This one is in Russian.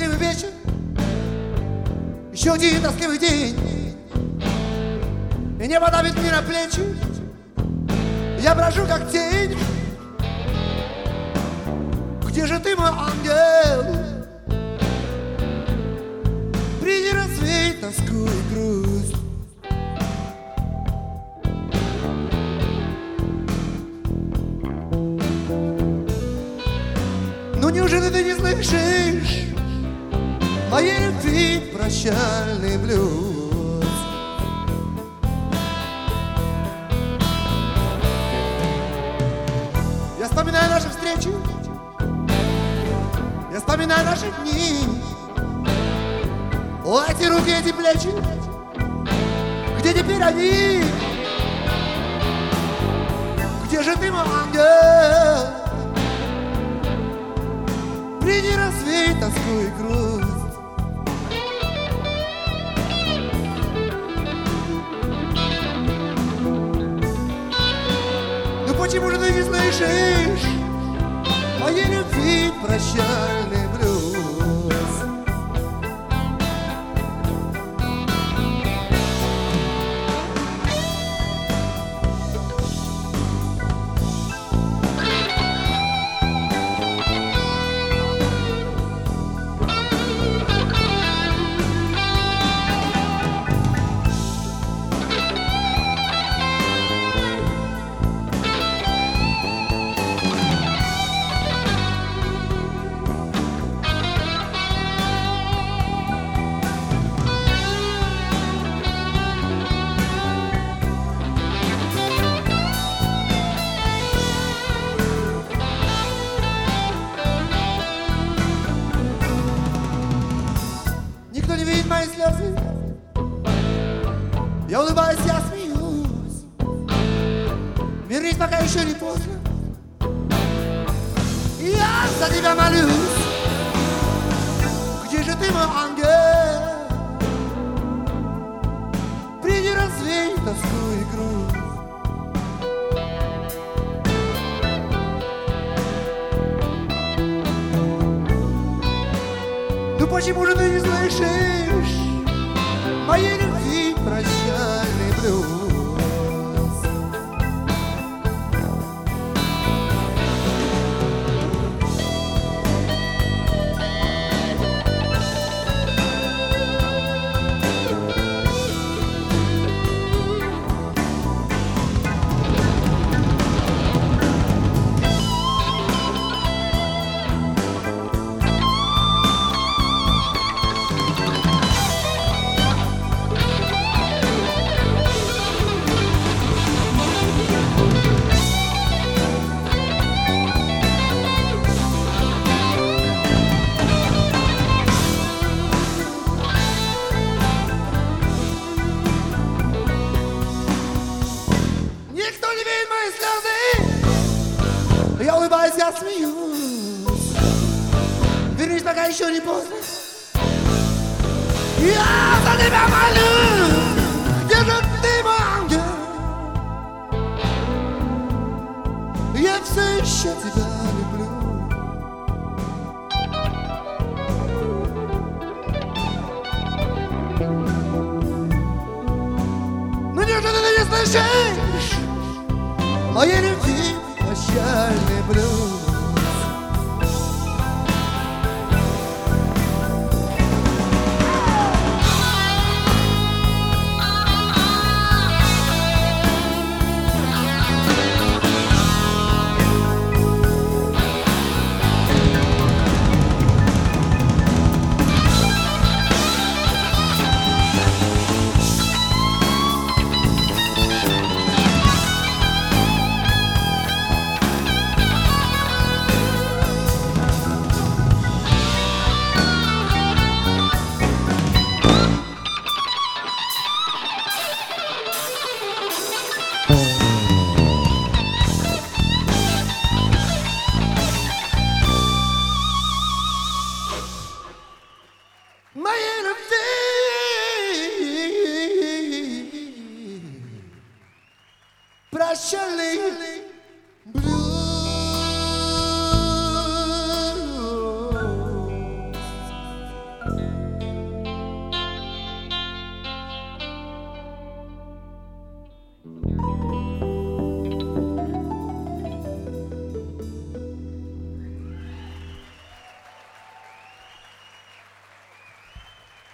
тоскливый вечер, еще один тоскливый день, и небо давит мне на плечи. Я брожу как тень. Где же ты, мой ангел? Приди рассвет, тоску и грусть. Ну неужели ты не слышишь моей любви прощальный блюз? Я вспоминаю наши встречи, я вспоминаю наши дни. О, эти руки, эти плечи, где теперь они? Где же ты, мой ангел? Приди рассвет, тоску и грусть. Ну почему же ты не слышишь моей любви прощальный блюз? Никто не видит мои слезы. Я улыбаюсь, я смеюсь. Вернись, пока еще не поздно. Я за тебя молюсь. Где же ты, мой ангел? Приди рассвет, тоску и грусть. Ну почему же ты не слышишь моей любви прощальный блюз? Я улыбаюсь, я смеюсь. Вернись, пока еще не поздно. Я за тебя молюсь. Где же ты, мой ангел? Я все еще тебя люблю. Ну неужели ты не слышишь моей любви прощальной?